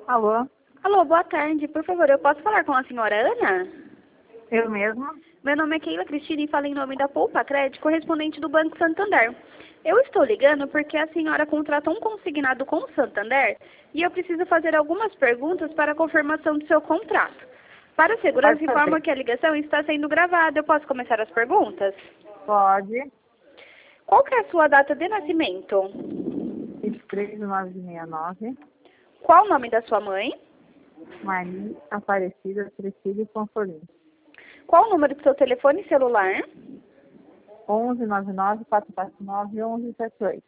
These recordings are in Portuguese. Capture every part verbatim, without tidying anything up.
Alô, Alô, boa tarde. Por favor, eu posso falar com a senhora Ana? eu mesma? Meu nome é Keila Cristina e falo em nome da Poupa Crédito, correspondente do Banco Santander. Eu estou ligando porque a senhora contratou um consignado com o Santander e eu preciso fazer algumas perguntas para a confirmação do seu contrato. Para a segurança, Pode informo fazer. que a ligação está sendo gravada. Eu posso começar as perguntas? Pode. Qual que é a sua data de nascimento? vinte e três de nove de sessenta e nove. Qual o nome da sua mãe? Maria Aparecida Cecília Consolim. Qual o número do seu telefone celular? onze nove nove quatro quatro nove onze sete oito.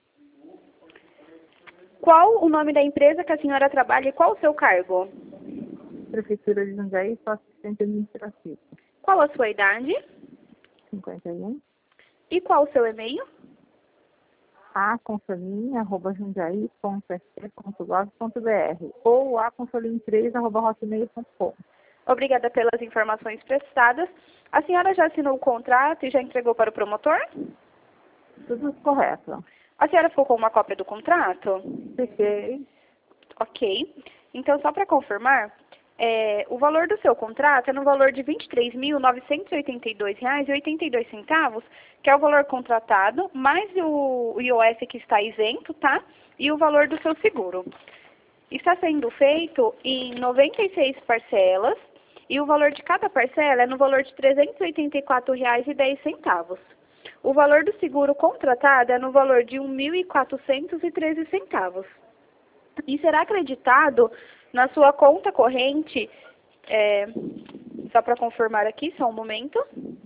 Qual o nome da empresa que a senhora trabalha e qual o seu cargo? Prefeitura de Jundiaí, sou assistente administrativo. Qual a sua idade? cinquenta e um. E qual o seu e-mail? a consolim arroba jundiaí ponto s c ponto gov ponto b r ou a consolim três arroba hotmail ponto com. Obrigada pelas informações prestadas. A senhora já assinou o contrato e já entregou para o promotor? Tudo correto. A senhora ficou com uma cópia do contrato? Fiquei. Ok. Então, só para confirmar, é, o valor do seu contrato é no valor de vinte e três mil novecentos e oitenta e dois reais e oitenta e dois centavos, que é o valor contratado, mais o I O F que está isento, tá? E o valor do seu seguro. Está sendo feito em noventa e seis parcelas e o valor de cada parcela é no valor de trezentos e oitenta e quatro reais e dez centavos. O valor do seguro contratado é no valor de um mil e quatrocentos e treze centavos. E será acreditado na sua conta corrente, é, só para confirmar aqui, só um momento.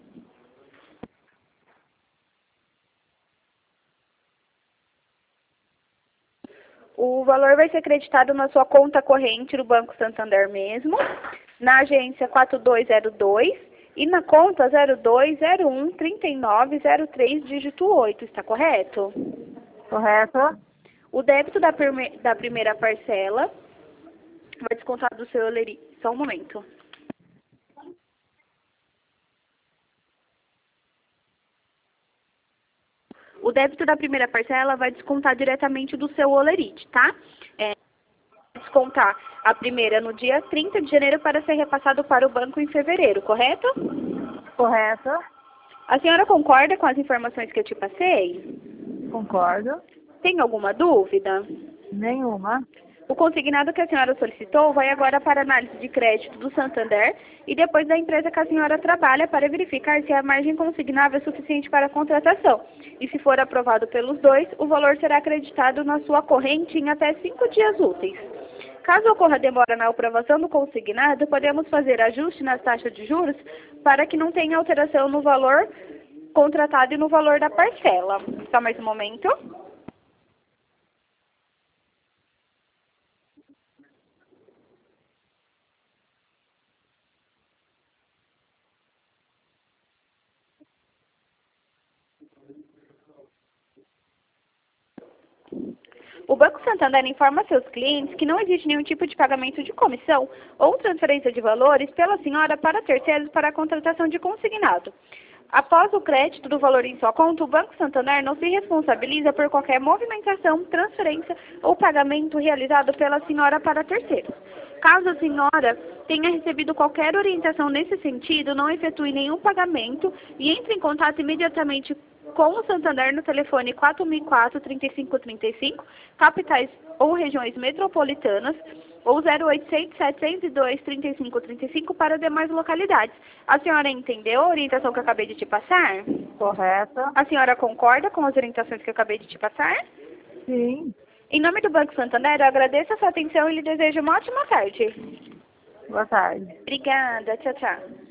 O valor vai ser acreditado na sua conta corrente do Banco Santander mesmo, na agência quatro dois zero dois e na conta zero dois zero um trinta e nove zero três dígito oito, está correto? Correto? O débito da, prime da primeira parcela vai descontar do seu olerite. Só um momento. O débito da primeira parcela vai descontar diretamente do seu olerite, tá? É, descontar a primeira no dia trinta de janeiro para ser repassado para o banco em fevereiro, correto? Correto. A senhora concorda com as informações que eu te passei? Concordo. Tem alguma dúvida? Nenhuma. O consignado que a senhora solicitou vai agora para a análise de crédito do Santander e depois da empresa que a senhora trabalha para verificar se a margem consignável é suficiente para a contratação. E se for aprovado pelos dois, o valor será acreditado na sua corrente em até cinco dias úteis. Caso ocorra demora na aprovação do consignado, podemos fazer ajuste nas taxas de juros para que não tenha alteração no valor contratado e no valor da parcela. Só mais um momento. O Banco Santander informa seus clientes que não existe nenhum tipo de pagamento de comissão ou transferência de valores pela senhora para terceiros para a contratação de consignado. Após o crédito do valor em sua conta, o Banco Santander não se responsabiliza por qualquer movimentação, transferência ou pagamento realizado pela senhora para terceiros. Caso a senhora tenha recebido qualquer orientação nesse sentido, não efetue nenhum pagamento e entre em contato imediatamente com o Santander no telefone quatro mil e quatro, trinta e cinco trinta e cinco, capitais ou regiões metropolitanas, ou zero oitocentos, setecentos e dois, trinta e cinco trinta e cinco para demais localidades. A senhora entendeu a orientação que eu acabei de te passar? Correto. A senhora concorda com as orientações que eu acabei de te passar? Sim. Em nome do Banco Santander, eu agradeço a sua atenção e lhe desejo uma ótima tarde. Boa tarde. Obrigada. Tchau, tchau.